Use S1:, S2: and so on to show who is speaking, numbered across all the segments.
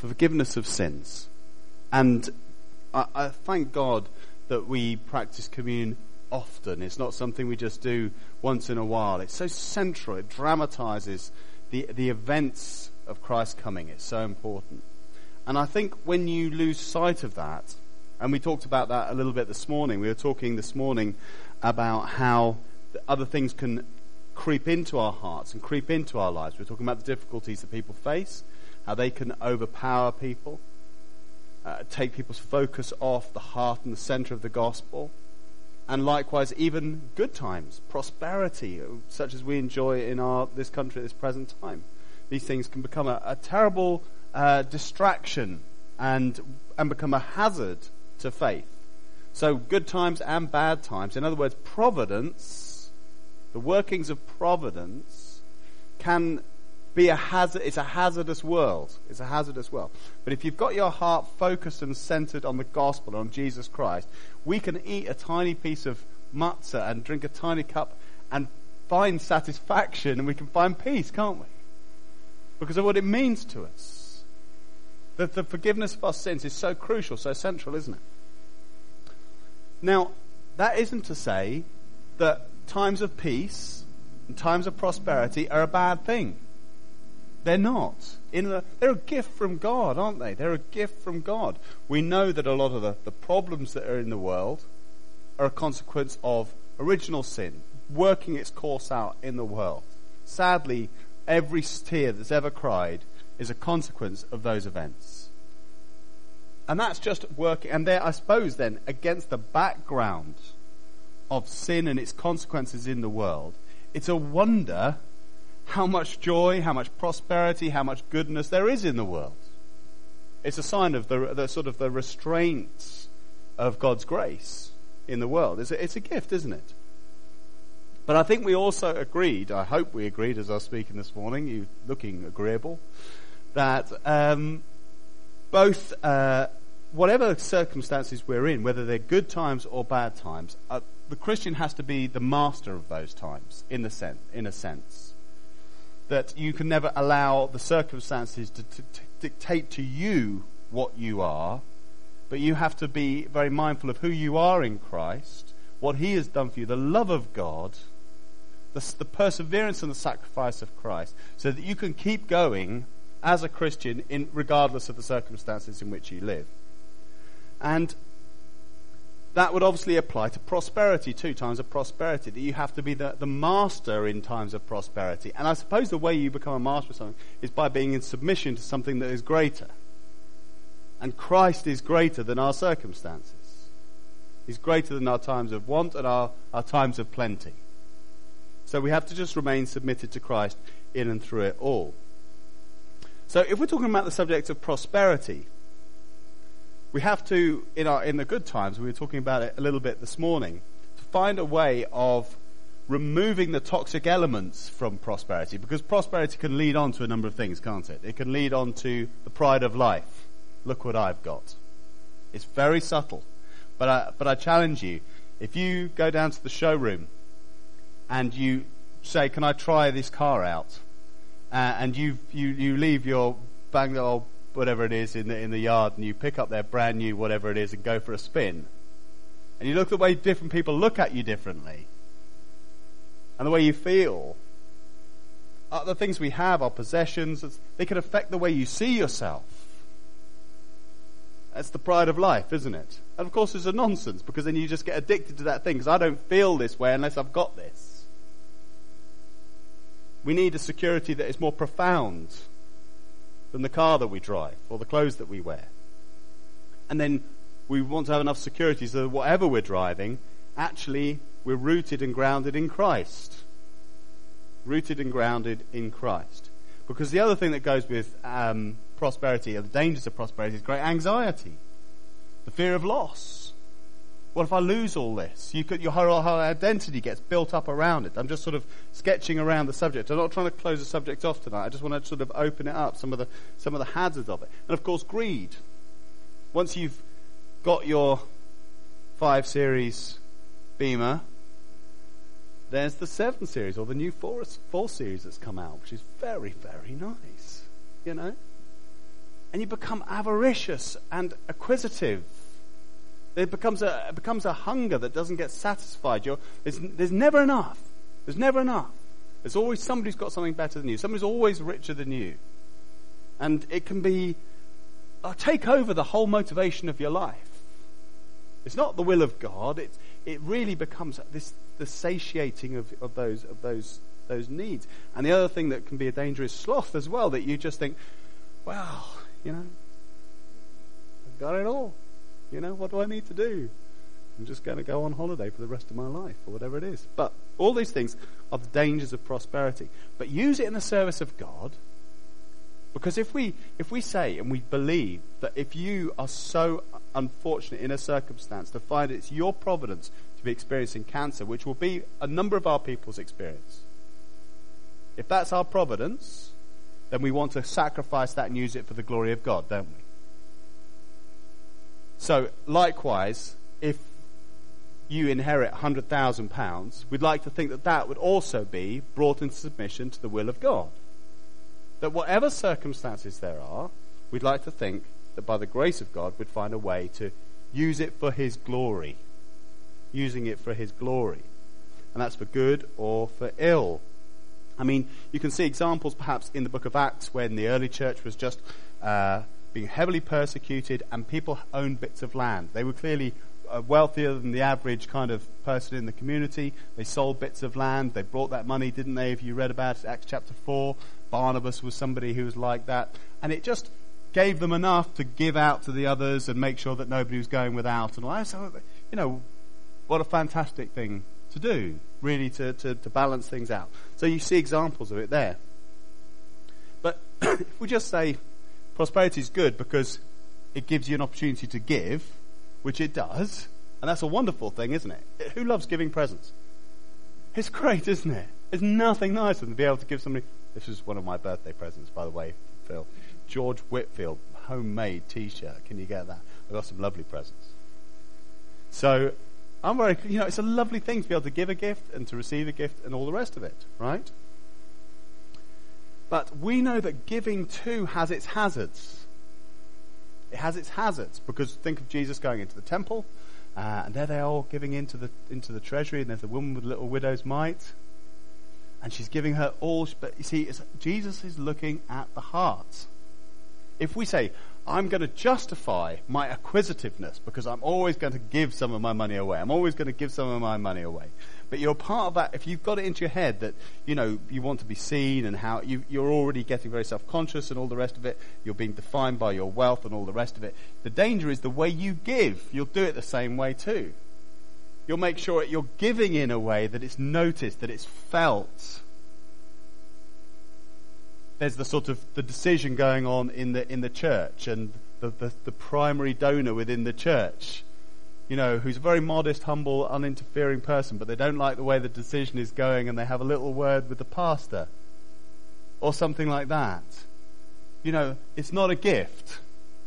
S1: for forgiveness of sins. And I thank God that we practice communion often. It's not something we just do once in a while. It's so central. It dramatizes the events of Christ coming. It's so important. And I think when you lose sight of that, and we talked about that a little bit this morning. We were talking this morning about how other things can creep into our hearts and creep into our lives. We're talking about the difficulties that people face, how they can overpower people, take people's focus off the heart and the center of the gospel. And likewise, even good times, prosperity, such as we enjoy in this country at this present time. These things can become a terrible distraction and become a hazard to faith. So good times and bad times. In other words, providence, the workings of providence, can be a hazard. It's a hazardous world. It's a hazardous world. But if you've got your heart focused and centered on the gospel, on Jesus Christ, we can eat a tiny piece of matzah and drink a tiny cup and find satisfaction, and we can find peace, can't we? Because of what it means to us. That the forgiveness of our sins is so crucial, so central, isn't it? Now, that isn't to say that times of peace and times of prosperity are a bad thing. They're not. They're a gift from God, aren't they? They're a gift from God. We know that a lot of the problems that are in the world are a consequence of original sin, working its course out in the world. Sadly, every tear that's ever cried is a consequence of those events. And that's just working. And there, I suppose then, against the background of sin and its consequences in the world, it's a wonder how much joy, how much prosperity, how much goodness there is in the world. It's a sign of the sort of the restraints of God's grace in the world. It's a gift, isn't it? But I think we also agreed, I hope we agreed as I was speaking this morning, you looking agreeable, that both whatever circumstances we're in, whether they're good times or bad times, the Christian has to be the master of those times, in a sense. That you can never allow the circumstances to dictate to you what you are, but you have to be very mindful of who you are in Christ, what He has done for you, the love of God, the perseverance and the sacrifice of Christ, so that you can keep going as a Christian regardless of the circumstances in which you live. And that would obviously apply to prosperity too, times of prosperity, that you have to be the master in times of prosperity. And I suppose the way you become a master of something is by being in submission to something that is greater. And Christ is greater than our circumstances. He's greater than our times of want and our times of plenty. So we have to just remain submitted to Christ in and through it all. So if we're talking about the subject of prosperity, we have to, in the good times, we were talking about it a little bit this morning, to find a way of removing the toxic elements from prosperity, because prosperity can lead on to a number of things, can't it? It can lead on to the pride of life. Look what I've got. It's very subtle. But I challenge you, if you go down to the showroom and you say, can I try this car out? And you leave your Bangor, whatever it is, in the yard, and you pick up their brand new whatever it is and go for a spin. And you look at the way different people look at you differently. And the way you feel. The things we have, our possessions, they can affect the way you see yourself. That's the pride of life, isn't it? And of course it's a nonsense, because then you just get addicted to that thing, because I don't feel this way unless I've got this. We need a security that is more profound than the car that we drive or the clothes that we wear. And then we want to have enough security so that whatever we're driving, actually we're rooted and grounded in Christ. Rooted and grounded in Christ. Because the other thing that goes with prosperity, or the dangers of prosperity, is great anxiety. The fear of loss. What if I lose all this? Your whole identity gets built up around it. I'm just sort of sketching around the subject. I'm not trying to close the subject off tonight. I just want to sort of open it up, some of the hazards of it. And of course, greed. Once you've got your 5 Series Beamer, there's the 7 Series, or the new 4 Series that's come out, which is very, very nice, you know. and you become avaricious and acquisitive. It becomes a hunger that doesn't get satisfied. There's never enough. There's never enough. There's always somebody who's got something better than you. Somebody's always richer than you. And it can take over the whole motivation of your life. It's not the will of God. It really becomes the satiating of those needs. And the other thing that can be a danger is sloth as well, that you just think, well, I've got it all. What do I need to do? I'm just going to go on holiday for the rest of my life, or whatever it is. But all these things are the dangers of prosperity. But use it in the service of God, because if we say and we believe that if you are so unfortunate in a circumstance to find it's your providence to be experiencing cancer, which will be a number of our people's experience, if that's our providence, then we want to sacrifice that and use it for the glory of God, don't we? So, likewise, if you inherit £100,000, we'd like to think that would also be brought into submission to the will of God. That whatever circumstances there are, we'd like to think that by the grace of God we'd find a way to use it for His glory. Using it for His glory. And that's for good or for ill. I mean, you can see examples perhaps in the book of Acts when the early church was just being heavily persecuted and people owned bits of land. They were clearly wealthier than the average kind of person in the community. They sold bits of land. They brought that money, didn't they? If you read about it, Acts chapter 4, Barnabas was somebody who was like that. And it just gave them enough to give out to the others and make sure that nobody was going without and all that. So, what a fantastic thing to do, really, to balance things out. So you see examples of it there. But if we just say prosperity is good because it gives you an opportunity to give, which it does, and that's a wonderful thing, isn't it? Who loves giving presents? It's great, isn't it? There's nothing nicer than to be able to give somebody... This is one of my birthday presents, by the way, Phil. George Whitfield, homemade T-shirt. Can you get that? I've got some lovely presents. So, I'm very... it's a lovely thing to be able to give a gift and to receive a gift and all the rest of it, right? But we know that giving too has its hazards. It has its hazards, because think of Jesus going into the temple, and there they are all giving into the treasury, and there's a woman with a little widow's mite, and she's giving her all. But you see, Jesus is looking at the heart. If we say, I'm going to justify my acquisitiveness because I'm always going to give some of my money away, but you're part of that. If you've got it into your head that you want to be seen, and how you're already getting very self-conscious and all the rest of it, you're being defined by your wealth and all the rest of it. The danger is the way you give. You'll do it the same way too. You'll make sure that you're giving in a way that it's noticed, that it's felt. There's the sort of the decision going on in the church, and the primary donor within the church, who's a very modest, humble, uninterfering person, but they don't like the way the decision is going, and they have a little word with the pastor, or something like that. It's not a gift.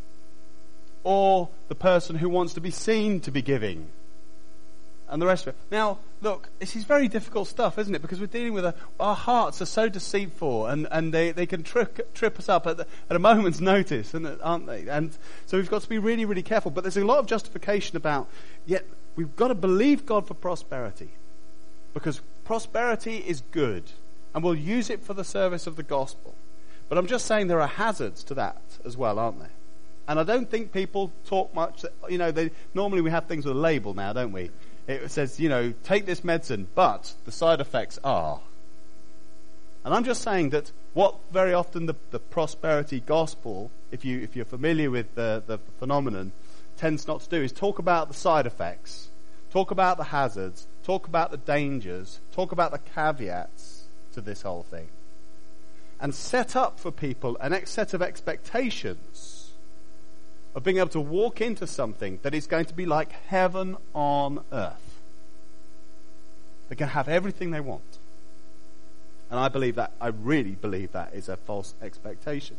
S1: Or the person who wants to be seen to be giving, and the rest of it. Now, look, this is very difficult stuff, isn't it? Because we're dealing with our hearts are so deceitful, and they can trip us up at a moment's notice, aren't they? And so we've got to be really, really careful. But there's a lot of justification about, yet we've got to believe God for prosperity, because prosperity is good, and we'll use it for the service of the gospel. But I'm just saying there are hazards to that as well, aren't there? And I don't think people talk much. Normally we have things with a label now, don't we? It says, take this medicine, but the side effects are. And I'm just saying that what very often the prosperity gospel, if you're familiar with the phenomenon, tends not to do is talk about the side effects, talk about the hazards, talk about the dangers, talk about the caveats to this whole thing, and set up for people an set of expectations of being able to walk into something that is going to be like heaven on earth. They can have everything they want. And I really believe that is a false expectation.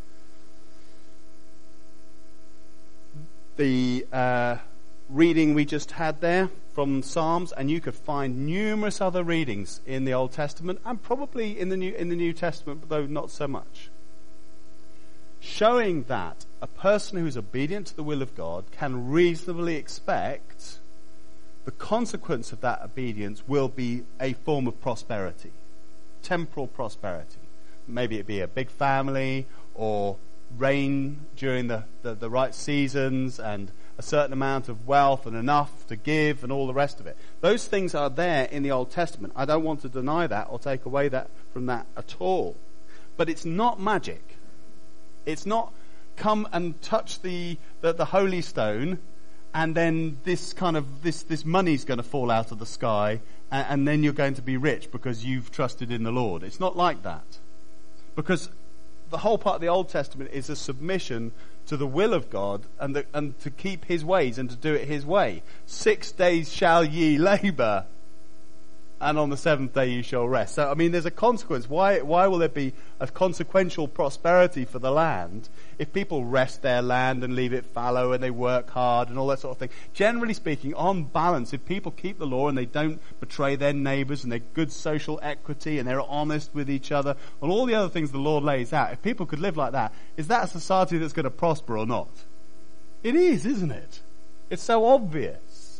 S1: The reading we just had there from Psalms, and you could find numerous other readings in the Old Testament, and probably in the New Testament, though not so much, showing that a person who is obedient to the will of God can reasonably expect the consequence of that obedience will be a form of prosperity, temporal prosperity. Maybe it be a big family, or rain during the right seasons, and a certain amount of wealth and enough to give and all the rest of it. Those things are there in the Old Testament. I don't want to deny that or take away that from that at all. But it's not magic. It's not come and touch the holy stone and then this money's going to fall out of the sky and then you're going to be rich because you've trusted in the Lord. It's not like that. Because the whole part of the Old Testament is a submission to the will of God and to keep his ways and to do it his way. 6 days shall ye labour, and on the seventh day you shall rest. So, I mean, there's a consequence. Why will there be a consequential prosperity for the land if people rest their land and leave it fallow and they work hard and all that sort of thing? Generally speaking, on balance, if people keep the law and they don't betray their neighbours and they're good social equity and they're honest with each other and all the other things the Lord lays out, if people could live like that, is that a society that's going to prosper or not? It is, isn't it? It's so obvious.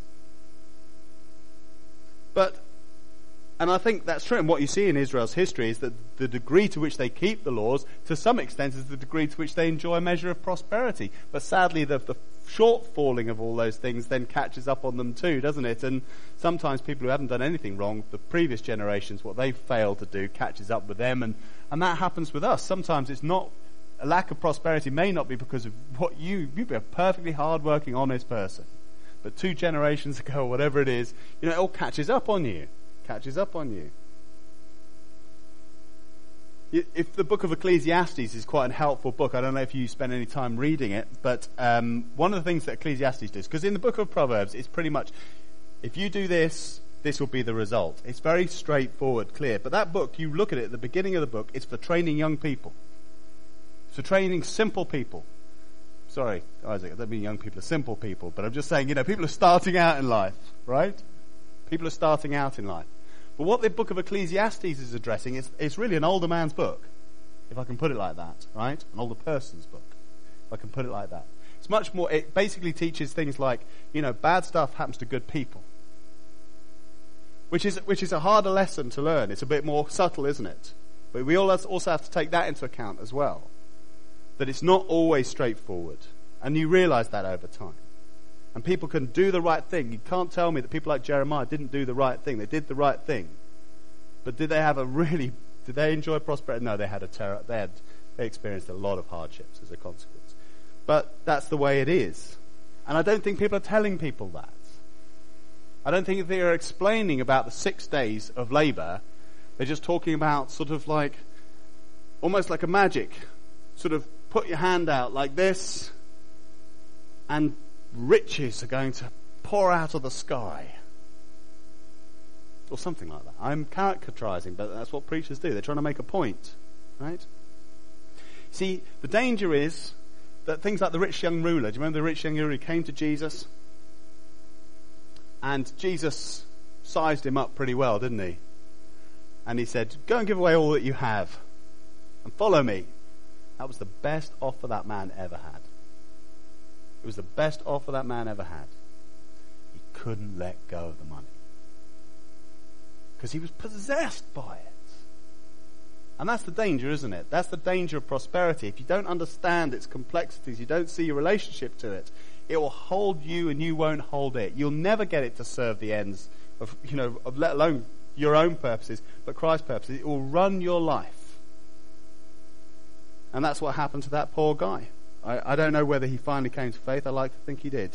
S1: And I think that's true. And what you see in Israel's history is that the degree to which they keep the laws, to some extent, is the degree to which they enjoy a measure of prosperity. But sadly, the shortfalling of all those things then catches up on them too, doesn't it? And sometimes people who haven't done anything wrong, the previous generations, what they've failed to do catches up with them. And that happens with us. Sometimes it's not, a lack of prosperity may not be because of what you'd be a perfectly hard-working, honest person. But 2 generations ago, or whatever it is, it all catches up on you. If the book of Ecclesiastes is quite a helpful book, I don't know if you spend any time reading it, but one of the things that Ecclesiastes does, because in the book of Proverbs, it's pretty much, if you do this, this will be the result. It's very straightforward, clear. But that book, you look at it at the beginning of the book, it's for training young people. It's for training simple people. Sorry, Isaac, I don't mean young people are simple people, but I'm just saying, people are starting out in life, right? People are starting out in life. But what the book of Ecclesiastes is addressing is really an older man's book, if I can put it like that, right? An older person's book, if I can put it like that. It's much more, it basically teaches things like, bad stuff happens to good people. Which is a harder lesson to learn. It's a bit more subtle, isn't it? But we also have to take that into account as well. That it's not always straightforward. And you realize that over time. And people can do the right thing. You can't tell me that people like Jeremiah didn't do the right thing. They did the right thing. But did they enjoy prosperity? No, they experienced a lot of hardships as a consequence. But that's the way it is. And I don't think people are telling people that. I don't think they are explaining about the 6 days of labour. They're just talking about sort of like, almost like a magic, sort of put your hand out like this and riches are going to pour out of the sky. Or something like that. I'm caricaturizing, but that's what preachers do. They're trying to make a point, right? See, the danger is that things like the rich young ruler, do you remember the rich young ruler who came to Jesus? And Jesus sized him up pretty well, didn't he? And he said, go and give away all that you have and follow me. That was the best offer that man ever had. It was the best offer that man ever had. He couldn't let go of the money. Because he was possessed by it. And that's the danger, isn't it? That's the danger of prosperity. If you don't understand its complexities, you don't see your relationship to it, it will hold you and you won't hold it. You'll never get it to serve the ends of let alone your own purposes, but Christ's purposes. It will run your life. And that's what happened to that poor guy. I don't know whether he finally came to faith. I like to think he did.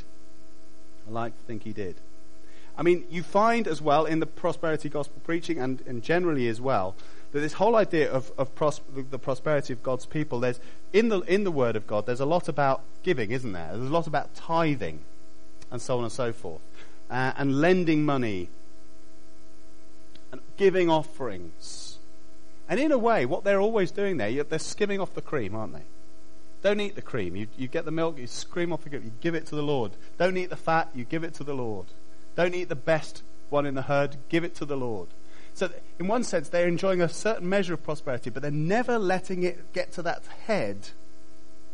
S1: I mean, you find as well in the prosperity gospel preaching and generally as well, that this whole idea of the prosperity of God's people, there's in the Word of God, there's a lot about giving, isn't there? There's a lot about tithing and so on and so forth. And lending money and giving offerings. And in a way, what they're always doing there, they're skimming off the cream, aren't they? Don't eat the cream. You get the milk, you scream off the cream, you give it to the Lord. Don't eat the fat, you give it to the Lord. Don't eat the best one in the herd, give it to the Lord. So in one sense, they're enjoying a certain measure of prosperity, but they're never letting it get to that head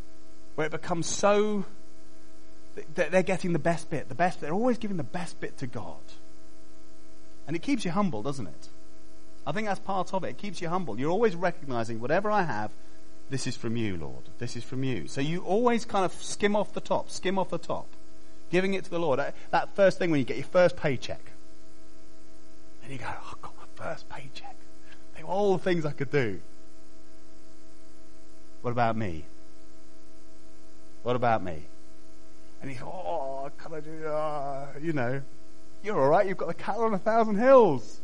S1: where it becomes so that they're getting the best bit, they're always giving the best bit to God. And it keeps you humble, doesn't it? I think that's part of it. It keeps you humble. You're always recognizing whatever I have, this is from you, Lord. This is from you. So you always kind of skim off the top, giving it to the Lord. That first thing when you get your first paycheck. And you go, oh, I've got my first paycheck. Think of all the things I could do. What about me? What about me? And you go, oh, can I do, you're all right. You've got the cattle on 1,000 hills.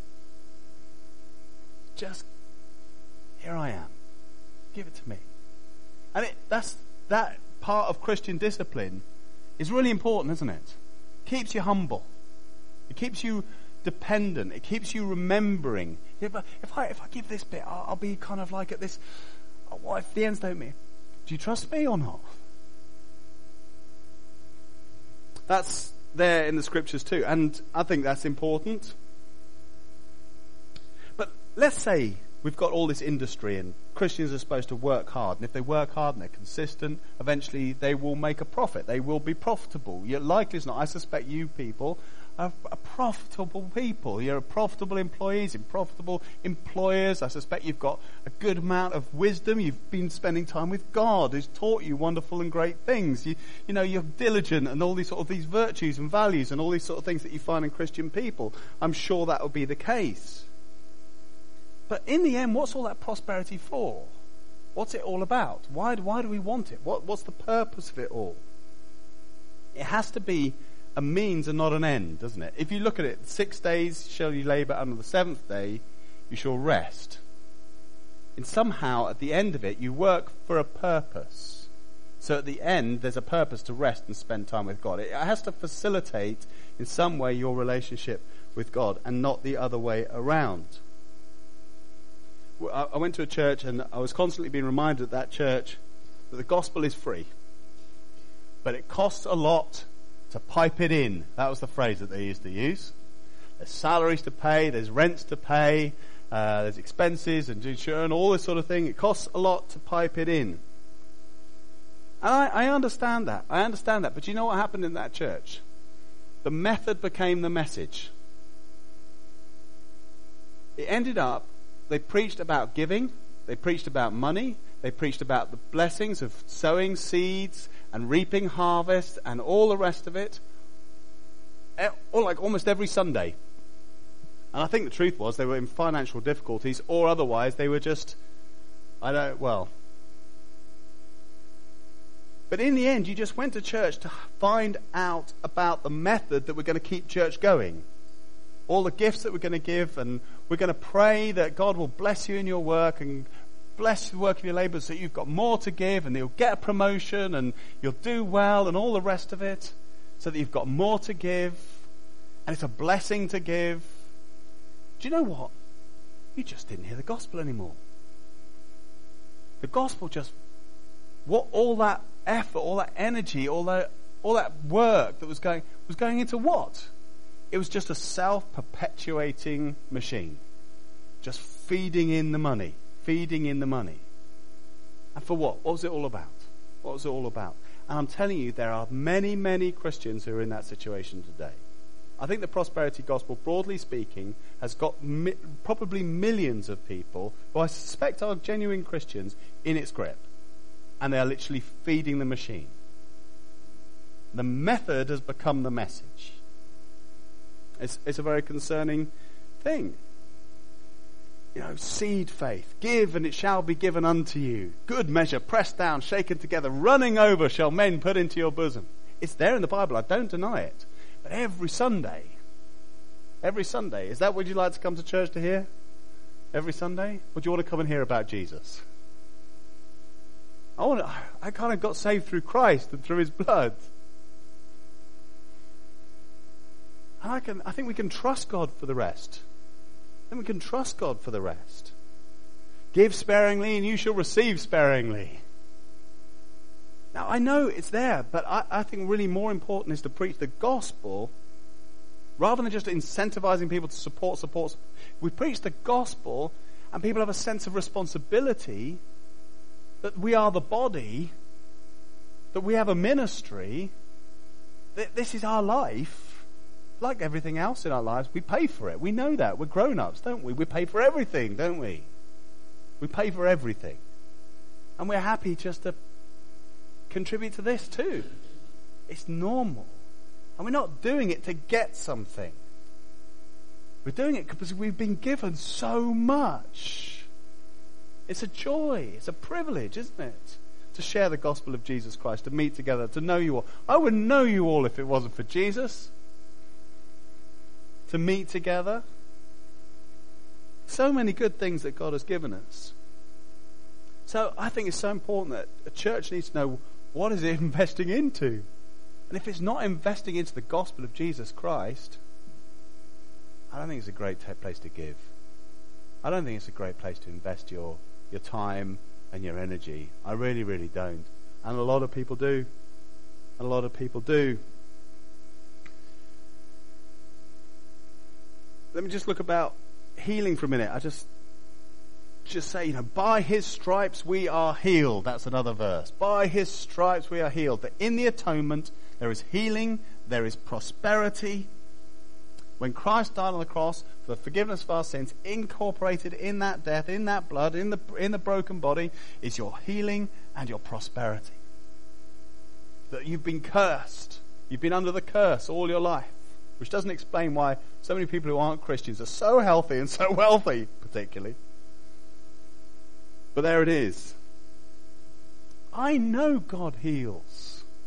S1: Just, here I am. Give it to me. And that part of Christian discipline is really important, isn't it? It keeps you humble. It keeps you dependent. It keeps you remembering. If I give this bit, I'll be kind of like at this. What if the ends don't meet? Do you trust me or not? That's there in the scriptures too, and I think that's important. But let's say we've got all this industry and Christians are supposed to work hard, and if they work hard and they're consistent, eventually they will make a profit. They will be profitable. You're likely as not, I suspect you people are profitable people. You're profitable employees and profitable employers. I suspect you've got a good amount of wisdom. You've been spending time with God who's taught you wonderful and great things. You're diligent and all these sort of these virtues and values and all these sort of things that you find in Christian people. I'm sure that will be the case. But in the end, what's all that prosperity for? What's it all about? Why do we want it? What's the purpose of it all? It has to be a means and not an end, doesn't it? If you look at it, 6 days shall you labour, and on the 7th day you shall rest. And somehow at the end of it you work for a purpose. So at the end there's a purpose to rest and spend time with God. It has to facilitate in some way your relationship with God and not the other way around. I went to a church and I was constantly being reminded at that church that the gospel is free. But it costs a lot to pipe it in. That was the phrase that they used to use. There's salaries to pay, there's rents to pay, there's expenses and insurance, all this sort of thing. It costs a lot to pipe it in. And I understand that. But you know what happened in that church? The method became the message. It ended up, they preached about giving, they preached about money, they preached about the blessings of sowing seeds and reaping harvest and all the rest of it, almost every Sunday. And I think the truth was they were in financial difficulties, or otherwise they were just, But in the end, you just went to church to find out about the method that we're going to keep church going. All the gifts that we're going to give, and we're going to pray that God will bless you in your work and bless the work of your labour so you've got more to give and you'll get a promotion and you'll do well and all the rest of it so that you've got more to give and it's a blessing to give. Do you know what? You just didn't hear the gospel anymore. The gospel all that effort, all that energy, all that work that was going into what? It was just a self-perpetuating machine. Just feeding in the money. And for what? What was it all about? And I'm telling you, there are many, many Christians who are in that situation today. I think the prosperity gospel, broadly speaking, has got probably millions of people who I suspect are genuine Christians in its grip. And they are literally feeding the machine. The method has become the message. It's a very concerning thing. Seed faith. Give and it shall be given unto you. Good measure, pressed down, shaken together, running over shall men put into your bosom. It's there in the Bible, I don't deny it. But every Sunday, is that what you'd like to come to church to hear? Every Sunday? Or do you want to come and hear about Jesus? I kind of got saved through Christ and through his blood. I think we can trust God for the rest. Give sparingly and you shall receive sparingly. Now I know it's there, but I think really more important is to preach the gospel rather than just incentivizing people to support. We preach the gospel and people have a sense of responsibility that we are the body that we have a ministry. This is our life. Like everything else in our lives, we pay for it. We know that. We're grown-ups, don't we? We pay for everything, don't we? We pay for everything. And we're happy just to contribute to this too. It's normal. And we're not doing it to get something. We're doing it because we've been given so much. It's a joy. It's a privilege, isn't it? To share the gospel of Jesus Christ, to meet together, to know you all. I wouldn't know you all if it wasn't for Jesus. To meet together. So many good things that God has given us. So I think it's so important that a church needs to know, what is it investing into? And if it's not investing into the gospel of Jesus Christ, I don't think it's a great place to give. I don't think it's a great place to invest your time and your energy. I really, really don't. And a lot of people do. A lot of people do. Let me just look about healing for a minute. I just say, by his stripes we are healed. That's another verse. By his stripes we are healed. That in the atonement there is healing, there is prosperity. When Christ died on the cross for the forgiveness of our sins, incorporated in that death, in that blood, in the broken body, is your healing and your prosperity. That you've been cursed. You've been under the curse all your life. Which doesn't explain why so many people who aren't Christians are so healthy and so wealthy, particularly. But there it is. I know God heals.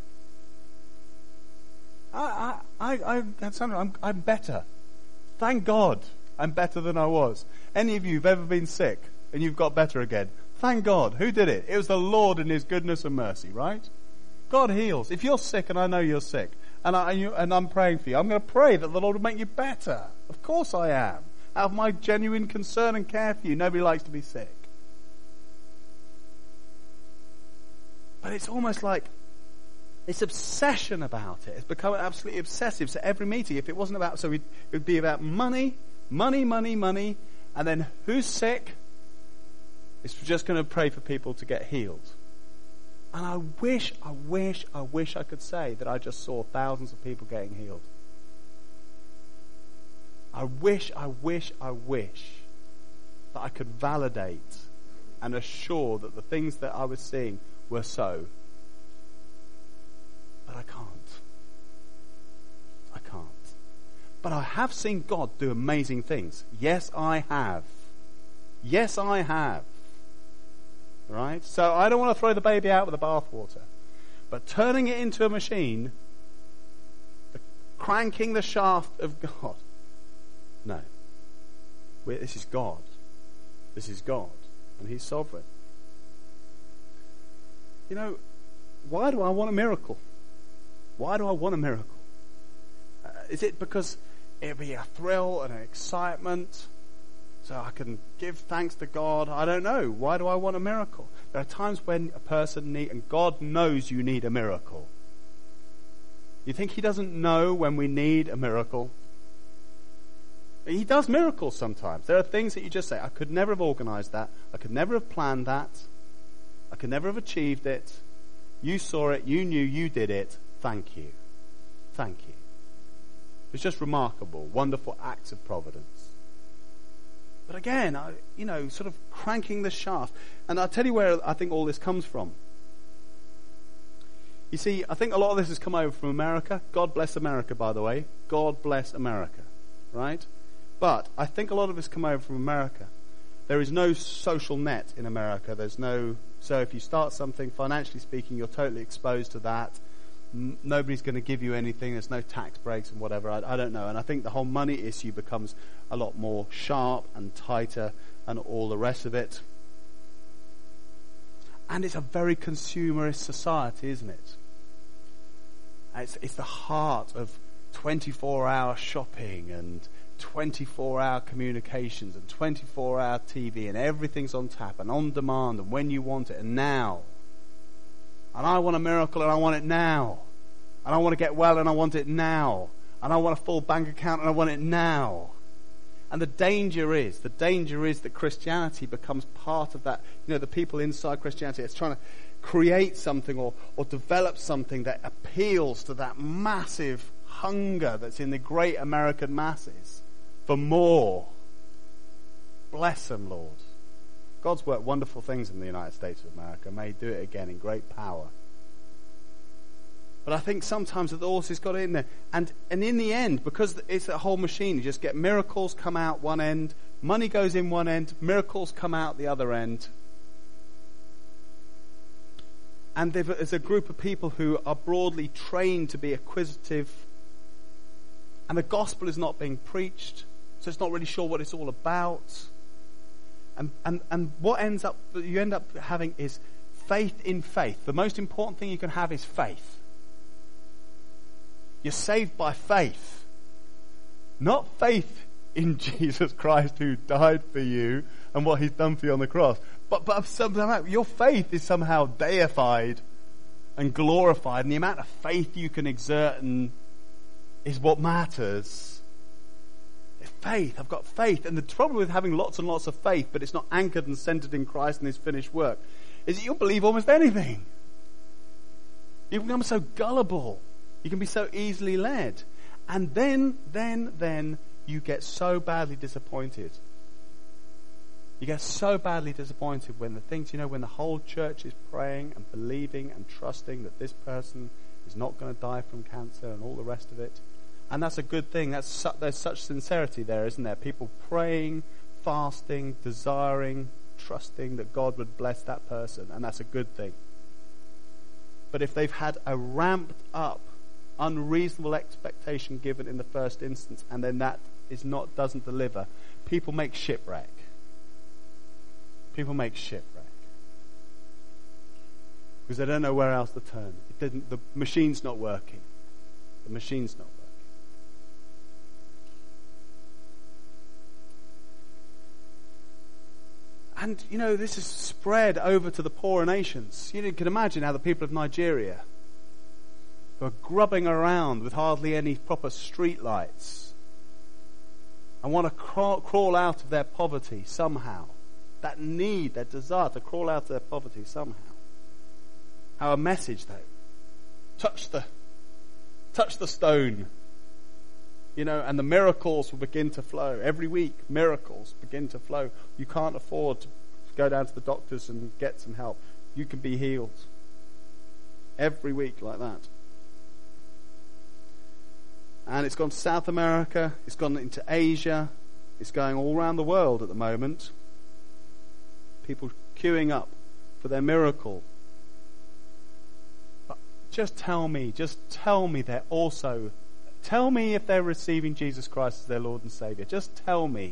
S1: I'm better. Thank God I'm better than I was. Any of you who've ever been sick and you've got better again, thank God. Who did it? It was the Lord in his goodness and mercy, right? God heals. If you're sick, and I know you're sick, and I'm praying for you, I'm going to pray that the Lord will make you better. Of course I am. Out of my genuine concern and care for you. Nobody likes to be sick. But it's almost like this obsession about it. It's become absolutely obsessive. So every meeting, if it wasn't about, it would be about money, and then who's sick? It's just going to pray for people to get healed. And I wish I could say that I just saw thousands of people getting healed. I wish that I could validate and assure that the things that I was seeing were so. But I can't. But I have seen God do amazing things. Yes, I have. Right? So I don't want to throw the baby out with the bathwater. But turning it into a machine, cranking the shaft of God. No. This is God. This is God. And he's sovereign. Why do I want a miracle? Why do I want a miracle? Is it because it'll be a thrill and an excitement so I can give thanks to God? I don't know. Why do I want a miracle? There are times when a person needs, and God knows you need a miracle. You think he doesn't know when we need a miracle? He does miracles sometimes. There are things that you just say, I could never have organized that. I could never have planned that. I could never have achieved it. You saw it. You knew. You did it. Thank you. Thank you. It's just remarkable, wonderful acts of providence. But again, sort of cranking the shaft. And I'll tell you where I think all this comes from. You see, I think a lot of this has come over from America. God bless America, by the way. God bless America. Right? But I think a lot of this has come over from America. There is no social net in America. So if you start something, financially speaking, you're totally exposed to that. Nobody's going to give you anything. There's no tax breaks and whatever. I don't know. And I think the whole money issue becomes a lot more sharp and tighter and all the rest of it. And it's a very consumerist society, isn't it? It's the heart of 24-hour shopping and 24-hour communications and 24-hour TV, and everything's on tap and on demand and when you want it and now. And I want a miracle and I want it now. And I want to get well and I want it now. And I want a full bank account and I want it now. And the danger is that Christianity becomes part of that. The people inside Christianity, it's trying to create something or develop something that appeals to that massive hunger that's in the great American masses for more. Bless them, Lord. God's worked wonderful things in the United States of America. May He do it again in great power. But I think sometimes the horses got in there. And in the end, because it's a whole machine, you just get miracles come out one end, money goes in one end, miracles come out the other end. And there's a group of people who are broadly trained to be acquisitive. And the gospel is not being preached, so it's not really sure what it's all about. And what you end up having is faith in faith. The most important thing you can have is faith. You're saved by faith. Not faith in Jesus Christ who died for you and what He's done for you on the cross. But somehow your faith is somehow deified and glorified, and the amount of faith you can exert is what matters. Faith. I've got faith. And the trouble with having lots and lots of faith, but it's not anchored and centered in Christ and His finished work, is that you'll believe almost anything. You become so gullible. You can be so easily led. And then you get so badly disappointed. You get so badly disappointed when the things, when the whole church is praying and believing and trusting that this person is not going to die from cancer and all the rest of it. And that's a good thing. There's such sincerity there, isn't there? People praying, fasting, desiring, trusting that God would bless that person. And that's a good thing. But if they've had a ramped up, unreasonable expectation given in the first instance, and then that doesn't deliver, people make shipwreck. People make shipwreck. Because they don't know where else to turn. The machine's not working. The machine's not working. And, this is spread over to the poorer nations. You can imagine how the people of Nigeria, who are grubbing around with hardly any proper street lights and want to crawl out of their poverty somehow. That need, that desire to crawl out of their poverty somehow. How a message, though, touch the stone, and the miracles will begin to flow. Every week, miracles begin to flow. You can't afford to go down to the doctors and get some help. You can be healed. Every week like that. And it's gone to South America. It's gone into Asia. It's going all around the world at the moment. People queuing up for their miracle. But just tell me they're also... Tell me if they're receiving Jesus Christ as their Lord and Saviour. Just tell me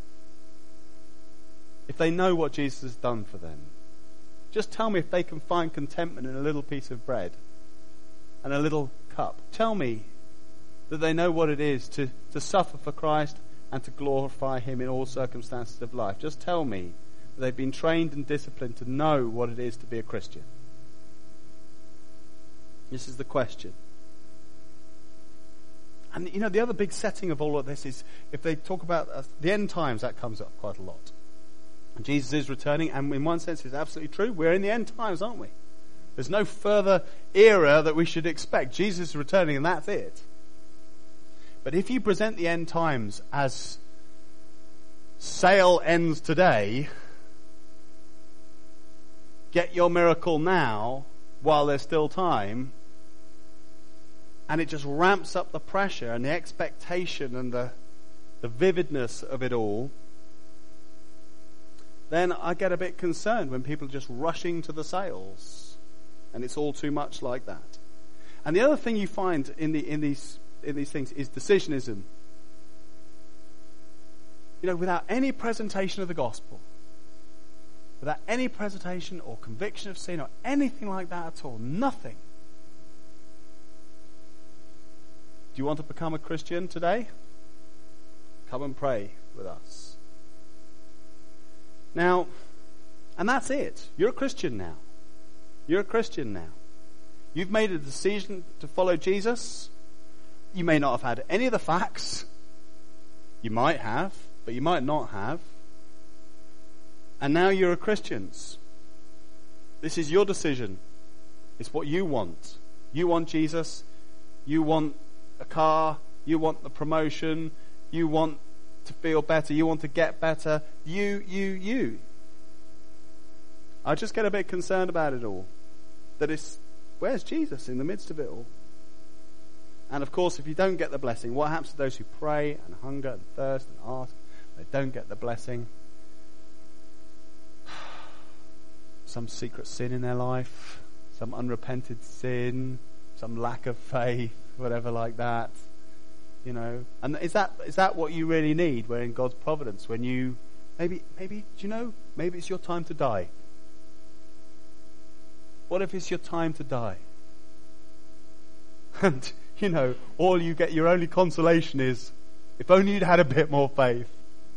S1: if they know what Jesus has done for them. Just tell me if they can find contentment in a little piece of bread and a little cup. Tell me that they know what it is to suffer for Christ and to glorify Him in all circumstances of life. Just tell me that they've been trained and disciplined to know what it is to be a Christian. This is the question. And, the other big setting of all of this is, if they talk about the end times, that comes up quite a lot. And Jesus is returning, and in one sense it's absolutely true. We're in the end times, aren't we? There's no further era that we should expect. Jesus is returning, and that's it. But if you present the end times as sale ends today, get your miracle now while there's still time, and it just ramps up the pressure and the expectation and the vividness of it all, then I get a bit concerned when people are just rushing to the sales, and it's all too much like that. And the other thing you find in these things is decisionism. Without any presentation of the gospel, without any presentation or conviction of sin or anything like that at all, nothing. Do you want to become a Christian today? Come and pray with us. Now, and that's it. You're a Christian now. You're a Christian now. You've made a decision to follow Jesus. You may not have had any of the facts. You might have, but you might not have. And now you're a Christian. This is your decision. It's what you want. You want Jesus. You want a car. You want the promotion. You want to feel better. You want to get better. You. I just get a bit concerned about it all. Where's Jesus in the midst of it all? And of course, if you don't get the blessing, what happens to those who pray and hunger and thirst and ask? They don't get the blessing. Some secret sin in their life, some unrepented sin, some lack of faith, whatever like that. You know, and is that what you really need? Where in God's providence, when you maybe do you know? Maybe it's your time to die. What if it's your time to die? And you know, all you get, your only consolation is, if only you'd had a bit more faith.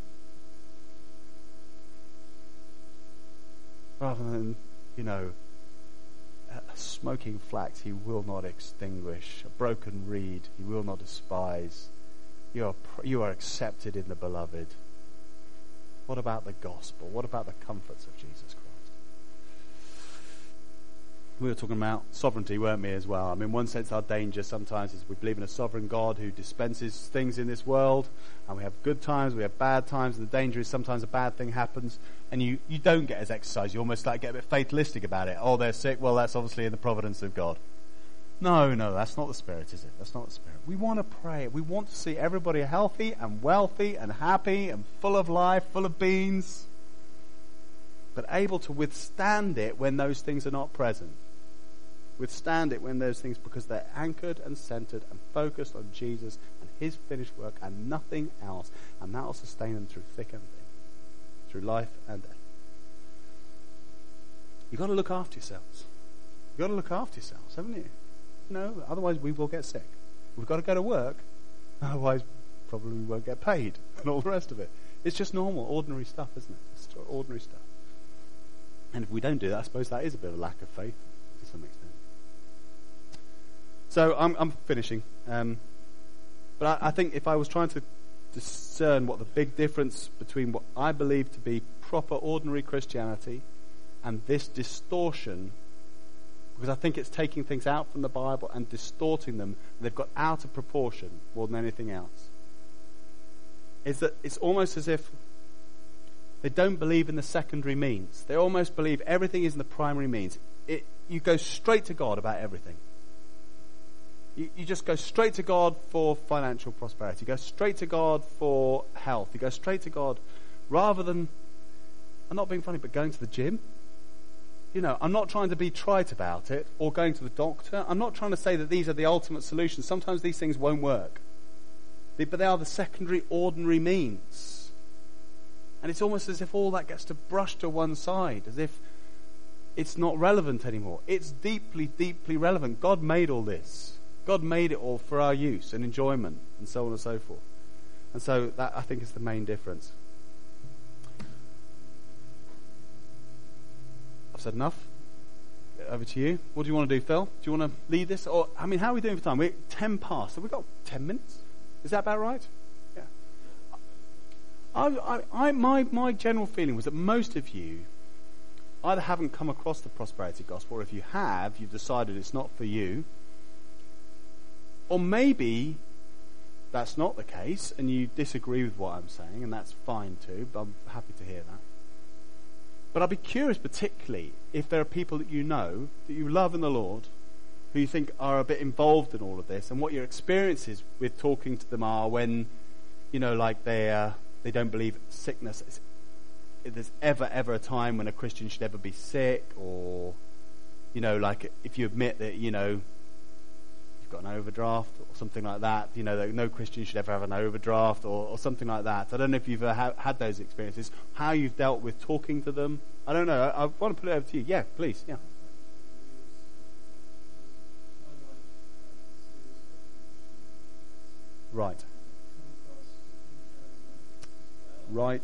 S1: Rather than, you know, a smoking flax he will not extinguish, a broken reed he will not despise. You are accepted in the beloved. What about the gospel? What about the comforts of Jesus Christ? We were talking about sovereignty, weren't we, as well? I mean, in one sense, our danger sometimes is we believe in a sovereign God who dispenses things in this world, and we have good times, we have bad times, and the danger is sometimes a bad thing happens, and you don't get as exercise. You almost get a bit fatalistic about it. Oh, they're sick. Well, that's obviously in the providence of God. No, that's not the Spirit, is it? That's not the Spirit. We want to pray. We want to see everybody healthy and wealthy and happy and full of life, full of beans, but able to withstand it when those things are not present. Withstand it when those things, because they're anchored and centered and focused on Jesus and his finished work and nothing else. And that will sustain them through thick and thin, through life and death. You've got to look after yourselves. You've got to look after yourselves, haven't you? No, otherwise we will get sick. We've got to go to work, otherwise probably we won't get paid and all the rest of it. It's just normal, ordinary stuff, isn't it? It's ordinary stuff. And if we don't do that, I suppose that is a bit of a lack of faith to some extent. So I'm finishing. But I think if I was trying to discern what the big difference between what I believe to be proper ordinary Christianity and this distortion, because I think it's taking things out from the Bible and distorting them, they've got out of proportion more than anything else, is that it's almost as if they don't believe in the secondary means. They almost believe everything is in the primary means. You go straight to God about everything. You just go straight to God for financial prosperity. You go straight to God for health. You go straight to God rather than, I'm not being funny, but going to the gym. You know, I'm not trying to be trite about it or going to the doctor. I'm not trying to say that these are the ultimate solutions. Sometimes these things won't work. But they are the secondary, ordinary means. And it's almost as if all that gets to brush to one side, as if it's not relevant anymore. It's deeply, deeply relevant. God made all this. God made it all for our use and enjoyment and so on and so forth. And so that, I think, is the main difference. I've said enough. Over to you. What do you want to do, Phil? Do you want to lead this? Or, I mean, how are we doing for time? We're 10 past. Have we got 10 minutes? Is that about right? Yeah. My general feeling was that most of you either haven't come across the prosperity gospel, or if you have, you've decided it's not for you. Or maybe that's not the case and you disagree with what I'm saying, and that's fine too, but I'm happy to hear that. But I'd be curious particularly if there are people that you know, that you love in the Lord, who you think are a bit involved in all of this, and what your experiences with talking to them are when, you know, like they don't believe sickness. If there's ever a time when a Christian should ever be sick, or, you know, like if you admit that, you know, got an overdraft or something like that, you know, that no Christian should ever have an overdraft or something like that. I don't know if you've ever had those experiences, how you've dealt with talking to them. I don't know. I want to put it over to you. Yeah, please. Yeah. Right. Right.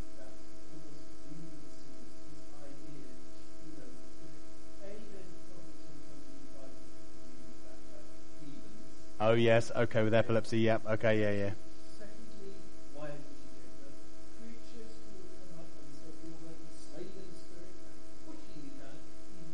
S1: Oh, yes. Okay, with epilepsy. Yep. Yeah. Okay, yeah.
S2: Secondly, why would you do that? Preachers who would come up and say, you're enslaved in the spirit, and pushing you down, even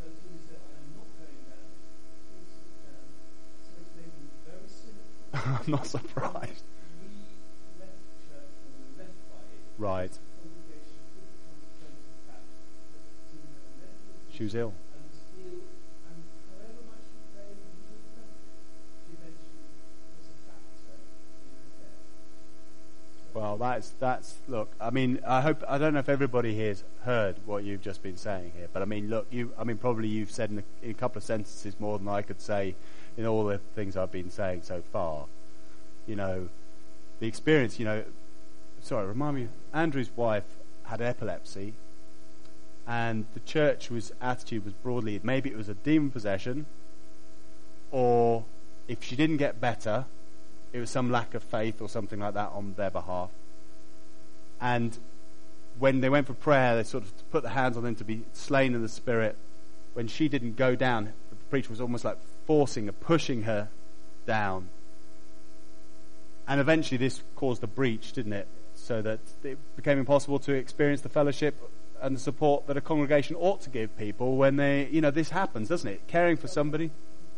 S1: I'm not surprised.
S2: We left the church or were left by it.
S1: Right.
S2: The congregation could come to terms with the fact that Tina had a medical condition
S1: She was ill.
S2: and was ill, and however much she prayed and he was nothing, she eventually was a factor in her death.
S1: Well, that's look. I mean, I don't know if everybody here's heard what you've just been saying here, but I mean, look, probably you've said in a couple of sentences more than I could say in all the things I've been saying so far. You know, the experience. You know, sorry, remind me. Andrew's wife had epilepsy, and the church's attitude was broadly maybe it was a demon possession, or if she didn't get better, it was some lack of faith or something like that on their behalf. And when they went for prayer, they sort of put their hands on them to be slain in the spirit. When she didn't go down, the preacher was almost like forcing her, pushing her down. And eventually this caused a breach, didn't it? So that it became impossible to experience the fellowship and the support that a congregation ought to give people when they, you know, this happens, doesn't it? Caring for somebody.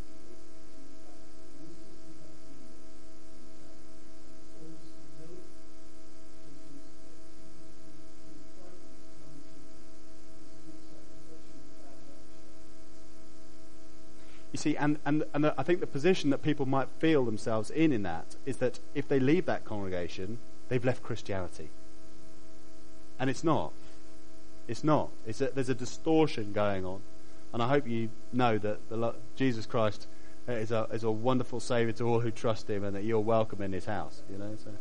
S1: You see, and I think the position that people might feel themselves in that is that if they leave that congregation, they've left Christianity. And it's not. It's not. There's a distortion going on. And I hope you know that Jesus Christ is a wonderful Saviour to all who trust Him, and that you're welcome in His house. You know. So.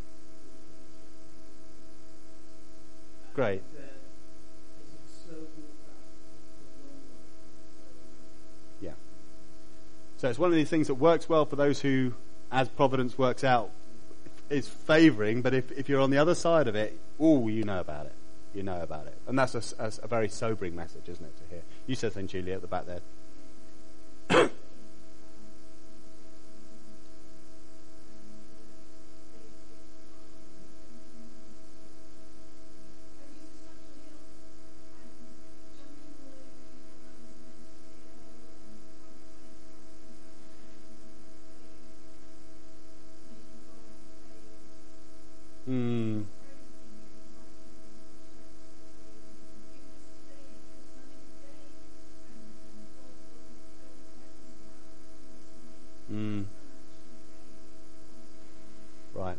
S1: Great. Yeah. So it's one of these things that works well for those who, as providence works out, is favouring. But if you're on the other side of it, you know about it. You know about it. And that's a very sobering message, isn't it, to hear? You said something, Julia, at the back there. Right.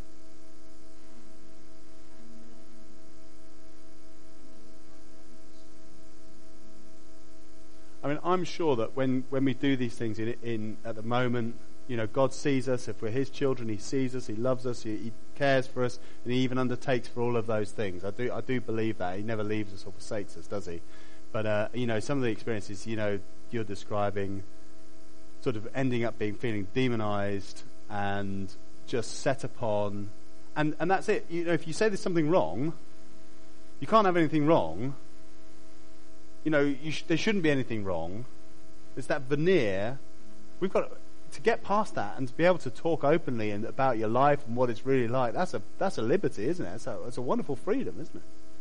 S1: I mean, I'm sure that when we do these things in at the moment, you know, God sees us. If we're His children, He sees us. He loves us. He cares for us, and He even undertakes for all of those things. I do believe that He never leaves us or forsakes us, does He? But you know, some of the experiences, you know, you're describing, sort of ending up feeling demonized and just set upon, and that's it. You know, if you say there's something wrong, you can't have anything wrong. You know, there shouldn't be anything wrong. There's that veneer. We've got to get past that and to be able to talk openly and about your life and what it's really like. That's a liberty, isn't it? It's a wonderful freedom, isn't it?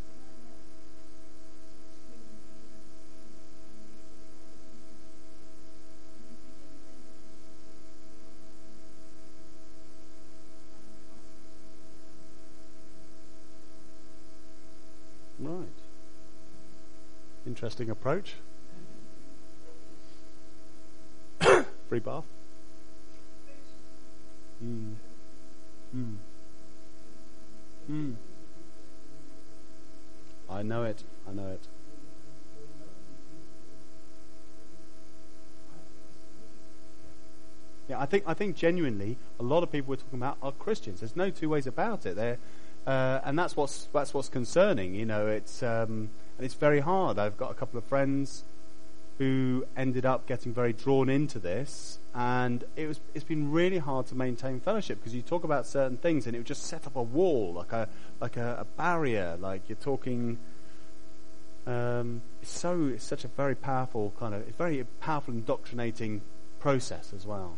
S1: Right. Interesting approach. Free bath. I know it. Yeah, I think genuinely a lot of people we're talking about are Christians. There's no two ways about it. And that's what's concerning. You know, and it's very hard. I've got a couple of friends who ended up getting very drawn into this, and it's been really hard to maintain fellowship because you talk about certain things and it would just set up a wall, like a barrier. Like you're talking. It's such a very powerful it's very powerful indoctrinating process as well.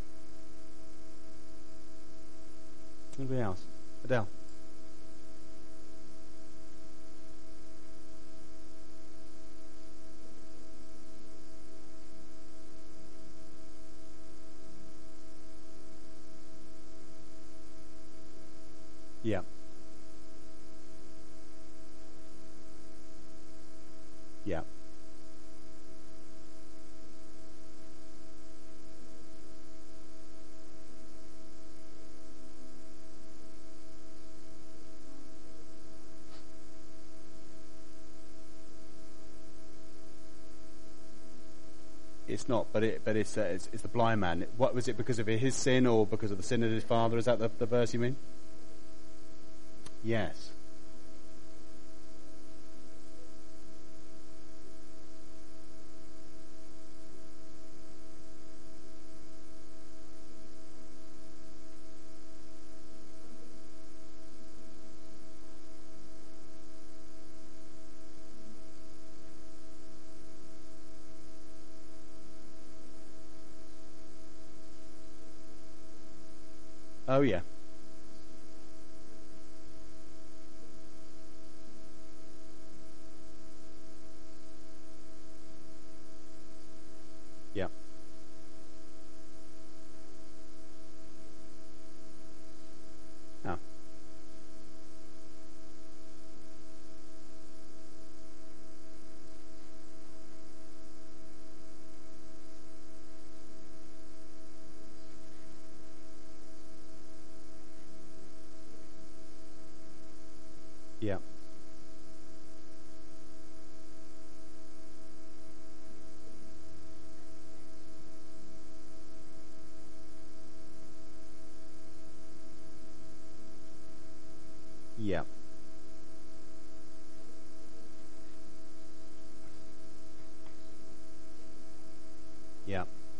S1: Anybody else? Adele. Yeah. Yeah. It's not, but it's the blind man. What was it, because of his sin or because of the sin of his father? Is that the verse you mean? Yes. Oh yeah. Yeah. Oh. Yeah. Yeah. Yeah.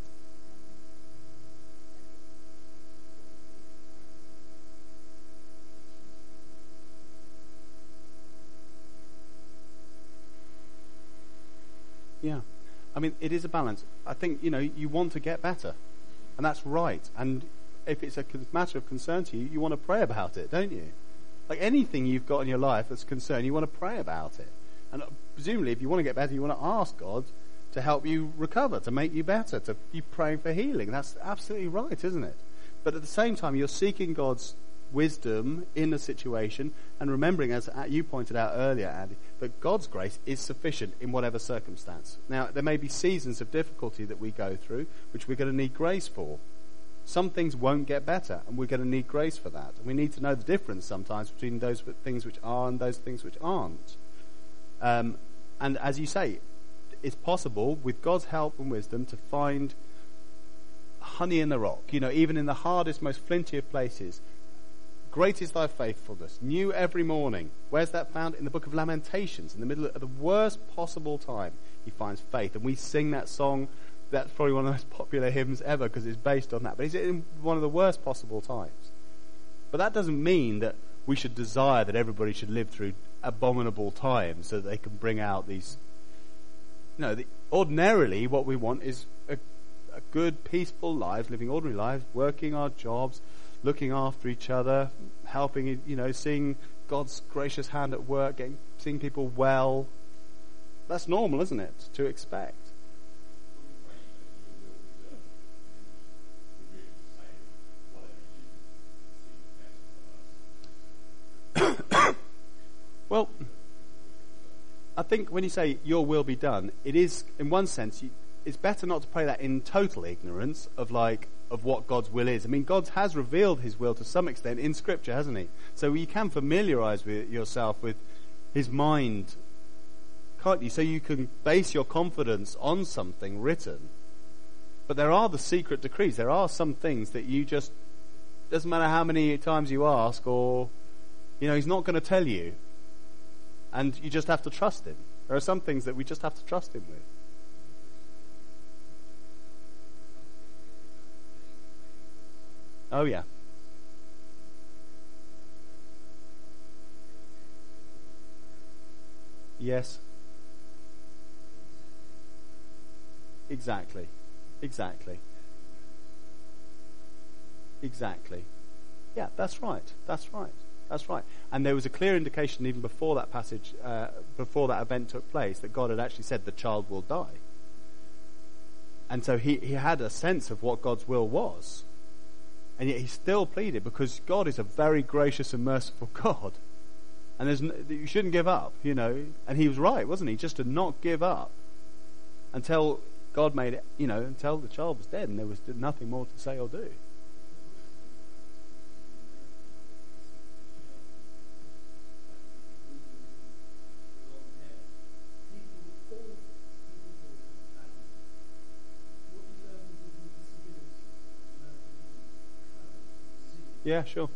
S1: Yeah. I mean, it is a balance. I think, you want to get better. And that's right. And if it's a matter of concern to you, you want to pray about it, don't you? Like anything you've got in your life that's concerned, you want to pray about it. And presumably, if you want to get better, you want to ask God to help you recover, to make you better, to be praying for healing. That's absolutely right, isn't it? But at the same time, you're seeking God's wisdom in the situation and remembering, as you pointed out earlier, Andy, that God's grace is sufficient in whatever circumstance. Now, there may be seasons of difficulty that we go through, which we're going to need grace for. Some things won't get better, and we're going to need grace for that. And we need to know the difference sometimes between those things which are and those things which aren't. And as you say, it's possible, with God's help and wisdom, to find honey in the rock. Even in the hardest, most flinty of places, great is thy faithfulness, new every morning. Where's that found? In the book of Lamentations. In the middle of the worst possible time, he finds faith. And we sing that song. That's probably one of the most popular hymns ever because it's based on that. But he's in one of the worst possible times. But that doesn't mean that we should desire that everybody should live through abominable times so that they can bring out these... ordinarily what we want is a good, peaceful lives, living ordinary lives, working our jobs, looking after each other, helping, seeing God's gracious hand at work, seeing people well. That's normal, isn't it, to expect? Well, I think when you say your will be done, it is, in one sense, it's better not to pray that in total ignorance of what God's will is. I mean, God has revealed his will to some extent in Scripture, hasn't he? So you can familiarize yourself with his mind, can't you? So you can base your confidence on something written. But there are the secret decrees. There are some things that you just, doesn't matter how many times you ask, or, he's not going to tell you. And you just have to trust him. There are some things that we just have to trust him with. Oh, yeah. Yes. Exactly. Yeah, that's right. And there was a clear indication even before that passage, before that event took place, that God had actually said the child will die. And so he had a sense of what God's will was. And yet he still pleaded, because God is a very gracious and merciful God. And you shouldn't give up, And he was right, wasn't he? Just to not give up until God made it, until the child was dead and there was nothing more to say or do. Yeah, sure.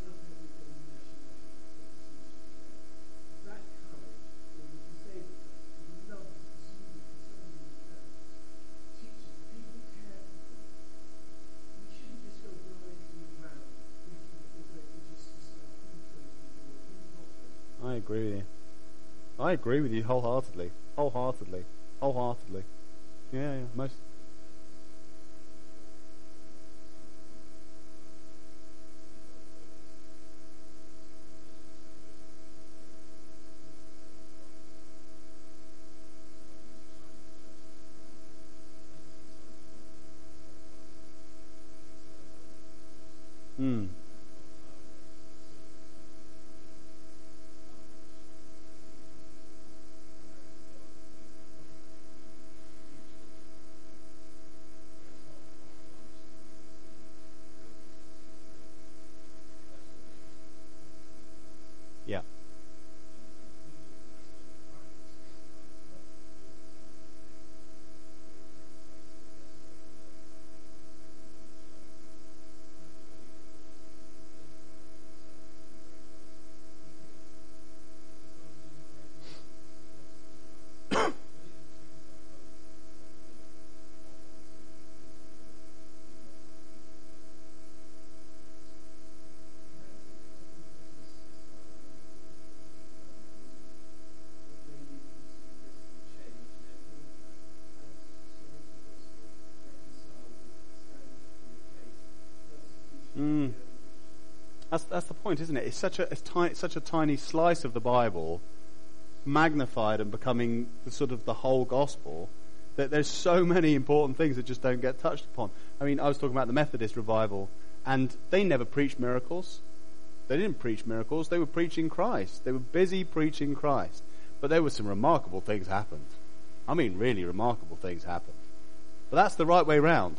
S1: I agree with you. I agree with you wholeheartedly. Yeah, most. Hmm. Yeah. Mm. That's the point, isn't it? It's such a tiny slice of the Bible, magnified and becoming the whole gospel, that there's so many important things that just don't get touched upon. I mean, I was talking about the Methodist revival, and they never preached miracles. They didn't preach miracles. They were preaching Christ. They were busy preaching Christ. But there were some remarkable things happened. I mean, really remarkable things happened. But that's the right way round.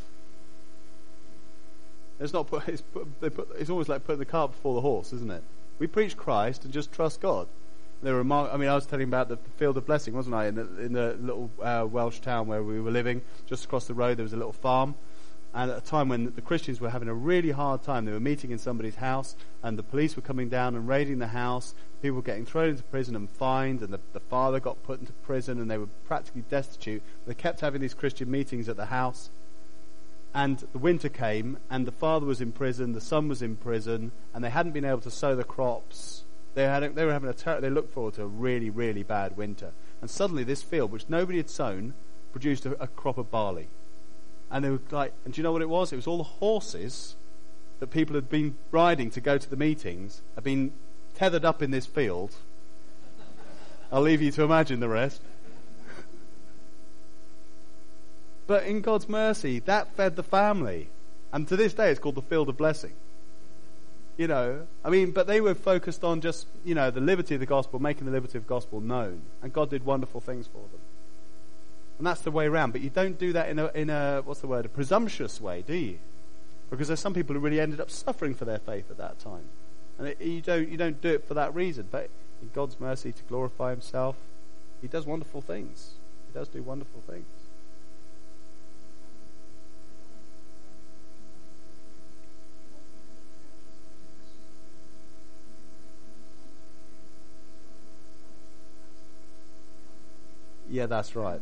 S1: It's almost like putting the cart before the horse, isn't it? We preach Christ and just trust God. I was telling about the field of blessing, wasn't I? In the little Welsh town where we were living, just across the road, there was a little farm. And at a time when the Christians were having a really hard time, they were meeting in somebody's house, and the police were coming down and raiding the house. People were getting thrown into prison and fined, and the father got put into prison, and they were practically destitute. They kept having these Christian meetings at the house. And the winter came, and the father was in prison, the son was in prison, and they hadn't been able to sow the crops. They looked forward to a really, really bad winter. And suddenly this field, which nobody had sown, produced a crop of barley. And they were like, and do you know what it was? It was all the horses that people had been riding to go to the meetings, had been tethered up in this field. I'll leave you to imagine the rest. But in God's mercy, that fed the family. And to this day, it's called the field of blessing. But they were focused on just, the liberty of the gospel, making the liberty of the gospel known. And God did wonderful things for them. And that's the way around. But you don't do that in a presumptuous way, do you? Because there's some people who really ended up suffering for their faith at that time. And you don't do it for that reason. But in God's mercy, to glorify himself, he does wonderful things. He does do wonderful things. Yeah, that's right.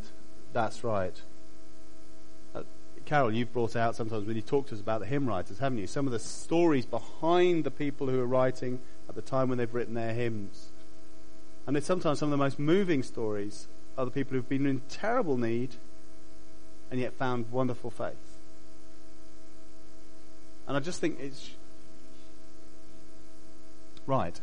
S1: Carol, you've brought out sometimes when you talk to us about the hymn writers, haven't you? Some of the stories behind the people who are writing at the time when they've written their hymns. And it's sometimes some of the most moving stories are the people who've been in terrible need and yet found wonderful faith. And I just think it's... Right.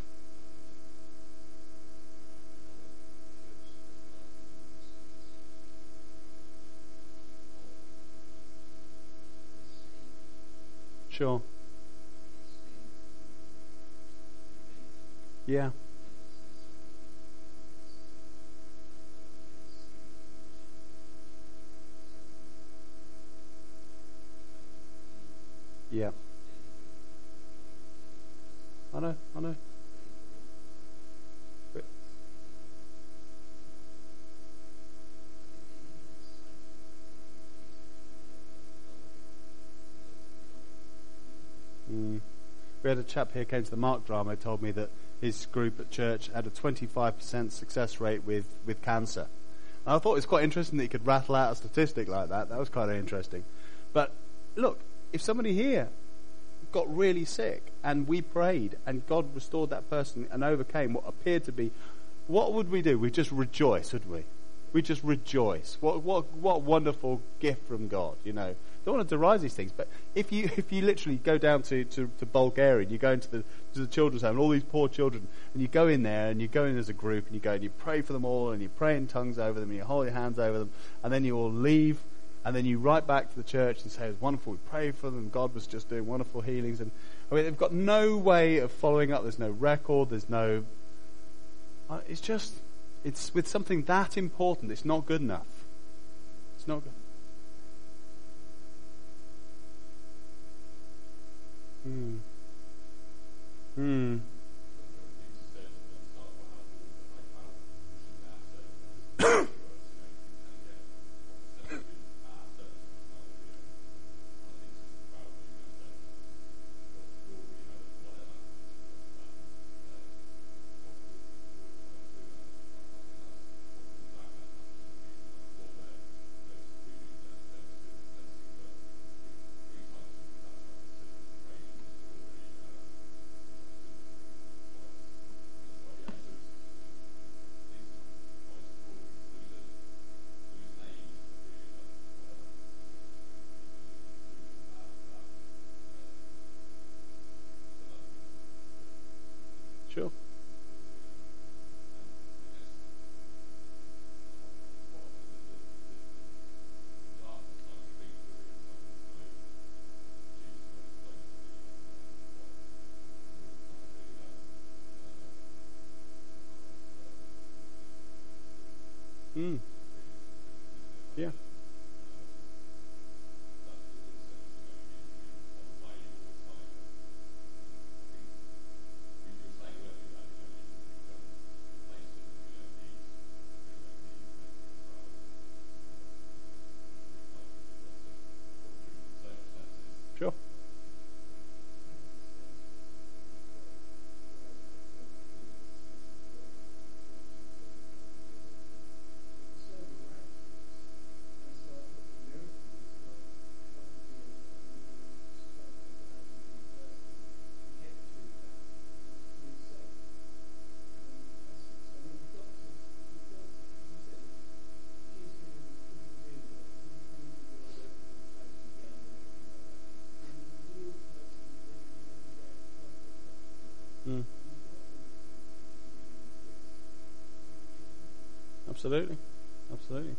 S1: Sure. Yeah. Yeah. I know. But, we had a chap here came to the Mark drama, told me that his group at church had a 25% success rate with cancer. And I thought it was quite interesting that he could rattle out a statistic like that. That was kind of interesting. But look, if somebody here got really sick and we prayed and God restored that person and overcame what appeared to be, what would we do? We'd just rejoice, wouldn't we? We'd just rejoice. What wonderful gift from God, you know. Don't want to deride these things, but if you literally go down to Bulgaria and you go into the children's home, and all these poor children, and you go in there and you go in as a group and you go and you pray for them all and you pray in tongues over them and you hold your hands over them and then you all leave and then you write back to the church and say it was wonderful, we prayed for them, God was just doing wonderful healings, and I mean they've got no way of following up. There's no record. There's no. It's with something that important. It's not good enough. It's not good. Sure. Yeah. Sure. Absolutely. Absolutely.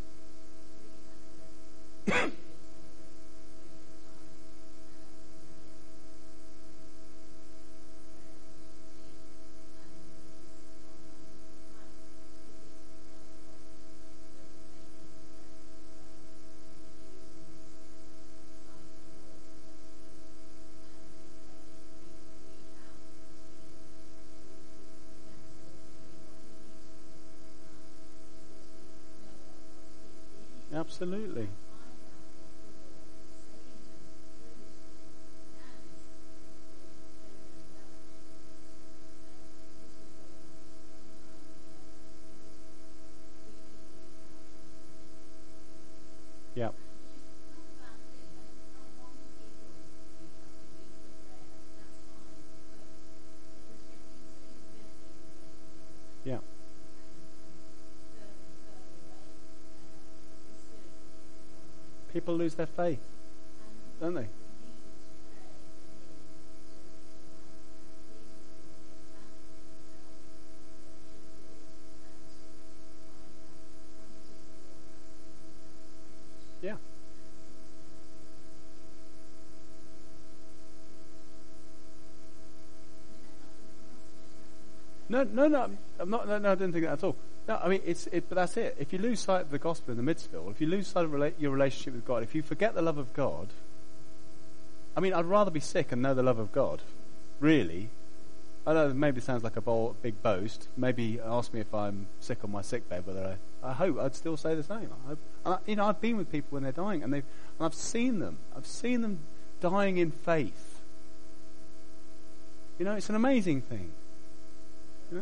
S1: Absolutely. Yeah. Yeah. People lose their faith, don't they? Yeah. No, I'm not. No, I didn't think that at all. No, I mean, but that's it. If you lose sight of the gospel in the midst of it all, if you lose sight of your relationship with God, if you forget the love of God, I mean, I'd rather be sick and know the love of God. Really. I know maybe it sounds like a big boast. Maybe ask me if I'm sick on my sick bed, whether I hope I'd still say the same. I've been with people when they're dying, and I've seen them. I've seen them dying in faith. You know, it's an amazing thing. You know?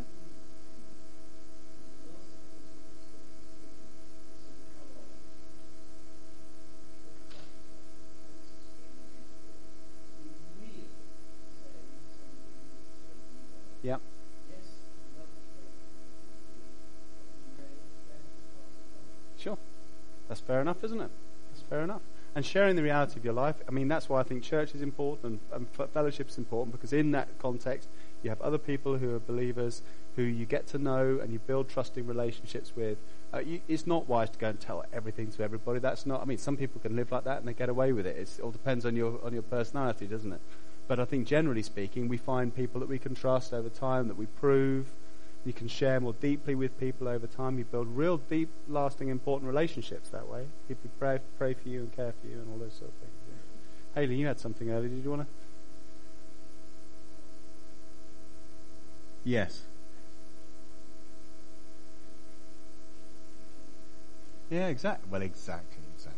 S1: Yeah. Sure. That's fair enough, isn't it? That's fair enough. And sharing the reality of your life, I mean, that's why I think church is important and fellowship is important, because in that context, you have other people who are believers who you get to know and you build trusting relationships with. It's not wise to go and tell everything to everybody. That's not, I mean, some people can live like that and they get away with it. It all depends on your personality, doesn't it? But I think generally speaking, we find people that we can trust over time, that we prove. You can share more deeply with people over time. You build real deep, lasting, important relationships that way. People pray for you and care for you and all those sort of things. Yeah. Hayley, you had something earlier. Did you want to? Yes. Yeah, exactly.
S3: Well, exactly.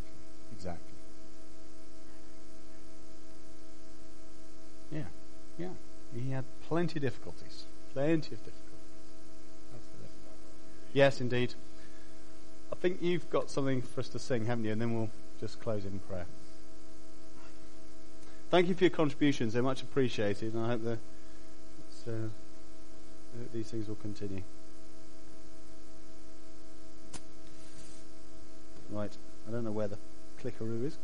S1: Yeah. He had plenty of difficulties. Yes, indeed. I think you've got something for us to sing, haven't you? And then we'll just close in prayer. Thank you for your contributions. They're much appreciated, and I hope these things will continue. Right. I don't know where the clickaroo is.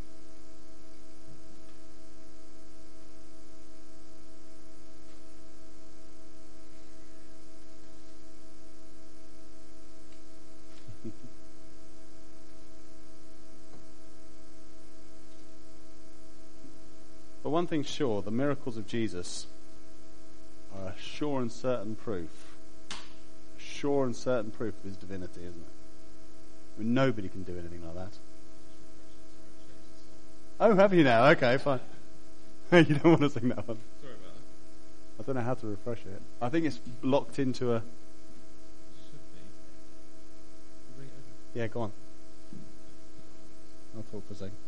S1: But one thing's sure, the miracles of Jesus are a sure and certain proof of his divinity, isn't it? I mean, nobody can do anything like that. Oh, have you now? Okay, fine. You don't want to sing that one.
S3: Sorry about that.
S1: I don't know how to refresh it. I think it's locked into a...
S3: Should be. Bring it over.
S1: Yeah, go on. I'll talk for a second.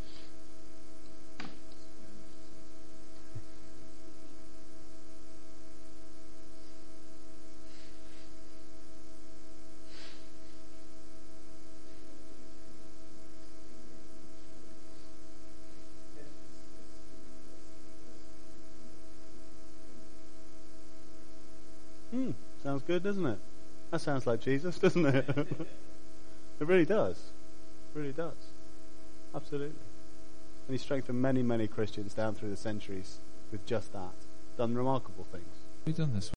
S1: Sounds good, doesn't it? That sounds like Jesus, doesn't it? It really does. It really does. Absolutely. And he strengthened many, many Christians down through the centuries with just that. Done remarkable things.
S3: We've done this.